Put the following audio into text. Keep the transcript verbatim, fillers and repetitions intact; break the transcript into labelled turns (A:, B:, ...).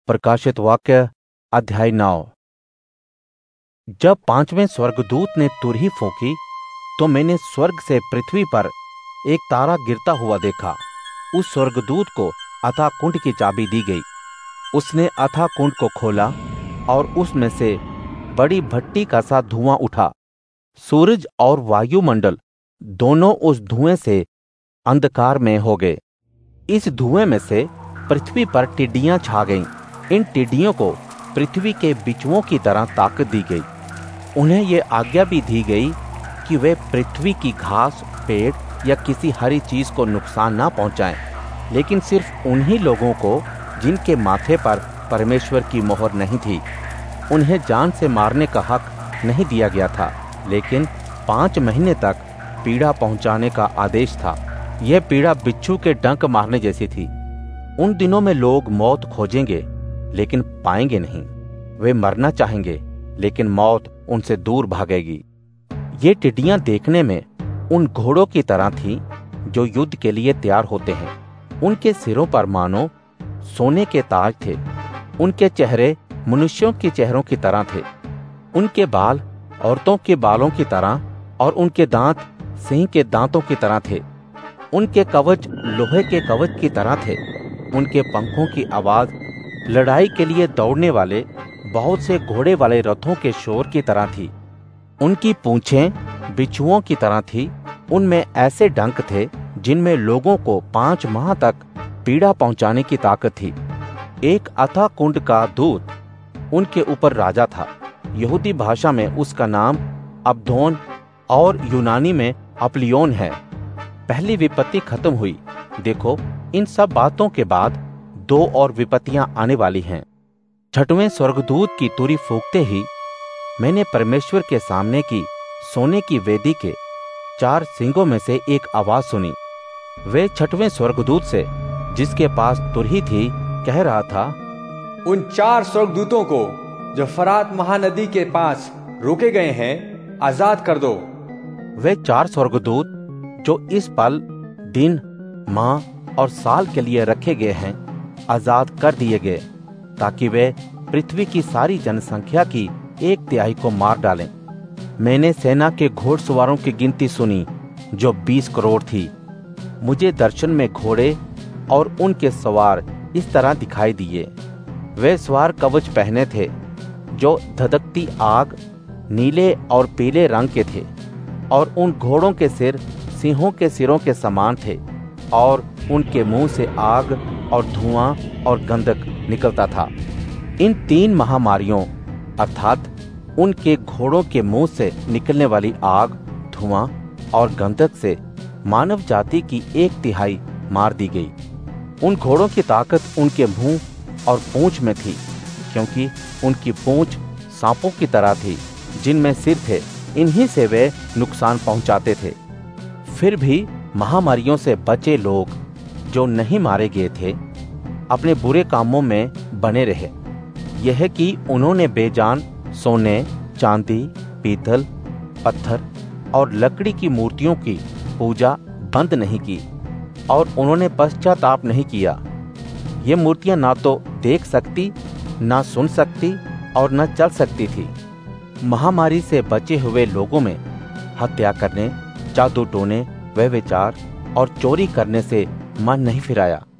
A: प्रकाशित वाक्य अध्याय नौ। जब पांचवें स्वर्गदूत ने तुरही फूंकी तो मैंने स्वर्ग से पृथ्वी पर एक तारा गिरता हुआ देखा। उस स्वर्गदूत को अथाह कुंड की चाबी दी गई। उसने अथाह कुंड को खोला और उसमें से बड़ी भट्टी का सा धुआं उठा। सूरज और वायुमंडल दोनों उस धुएं से अंधकार में हो गए। इस धुएं में से पृथ्वी पर टिड्डियां छा गईं। इन टिड्डियों को पृथ्वी के बिच्छुओं की तरह ताकत दी गई। उन्हें ये आज्ञा भी दी गई कि वे पृथ्वी की घास, पेड़ या किसी हरी चीज को नुकसान ना पहुंचाएं, लेकिन सिर्फ उन्हीं लोगों को जिनके माथे पर परमेश्वर की मोहर नहीं थी। उन्हें जान से मारने का हक नहीं दिया गया था, लेकिन पांच महीने तक पीड़ा पहुंचाने का आदेश था। यह पीड़ा बिच्छू के डंक मारने जैसी थी। उन दिनों में लोग मौत खोजेंगे लेकिन पाएंगे नहीं। वे मरना चाहेंगे लेकिन मौत उनसे दूर भागेगी। ये टिड्डियां देखने में उन घोड़ों की तरह थीं जो युद्ध के लिए तैयार होते हैं। उनके सिरों पर मानो सोने के ताज थे। उनके चेहरे मनुष्यों के चेहरों की तरह थे। उनके बाल औरतों के बालों की तरह और उनके दांत सिंह के दांतों की तरह थे। उनके कवच लोहे के कवच की तरह थे। उनके पंखों की आवाज लड़ाई के लिए दौड़ने वाले बहुत से घोड़े वाले रथों के शोर की तरह थी। उनकी पूंछें बिच्छुओं की तरह थी। उनमें ऐसे डंक थे जिनमें लोगों को पांच माह तक पीड़ा पहुंचाने की ताकत थी। एक अथाह कुंड का दूत उनके ऊपर राजा था। यहूदी भाषा में उसका नाम अबद्दोन और यूनानी में अप्लियोन है। पहली विपत्ति खत्म हुई। देखो, इन सब बातों के बाद दो और विपत्तियां आने वाली हैं। छठवें स्वर्गदूत की तुरही फूंकते ही मैंने परमेश्वर के सामने की सोने की वेदी के चार सींगों में से एक आवाज सुनी। वे छठवें स्वर्गदूत से, जिसके पास तुरही थी, कह रहा था,
B: उन चार स्वर्गदूतों को जो फरात महानदी के पास रोके गए हैं, आजाद कर दो।
A: वे चार स्वर्गदूत जो इस पल, दिन, माह और साल के लिए रखे गए हैं, आजाद कर दिए गए, ताकि वे पृथ्वी की सारी जनसंख्या की एक तिहाई को मार डालें। मैंने सेना के घोड़सवारों की गिनती सुनी, जो बीस करोड़ थी। मुझे दर्शन में घोड़े और उनके सवार इस तरह दिखाई दिए। वे सवार कवच पहने थे जो धधकती आग, नीले और पीले रंग के थे, और उन घोड़ों के सिर सिंहों के सिरों के समान थे, और उनके मुंह से आग और धुआं और गंधक निकलता था। इन तीन महामारियों अर्थात उनके घोड़ों के मुंह से निकलने वाली आग, धुआं और गंधक से मानव जाति की एक तिहाई मार दी गई। उन घोड़ों की ताकत उनके मुंह और पूंछ में थी, क्योंकि उनकी पूंछ सांपों की तरह थी जिनमें सिर थे। इन्हीं से वे नुकसान पहुंचाते थे। फिर भी महामारियों से बचे लोग जो नहीं मारे गए थे अपने बुरे कामों में बने रहे। यह कि उन्होंने बेजान सोने, चांदी, पीतल, पत्थर और लकड़ी की मूर्तियों की पूजा बंद नहीं की, और उन्होंने पश्चाताप नहीं किया। ये मूर्तियां ना तो देख सकती, ना सुन सकती और न चल सकती थी। महामारी से बचे हुए लोगों में हत्या करने, जादू टोने, व्यभिचार और चोरी करने से मन नहीं फिराया।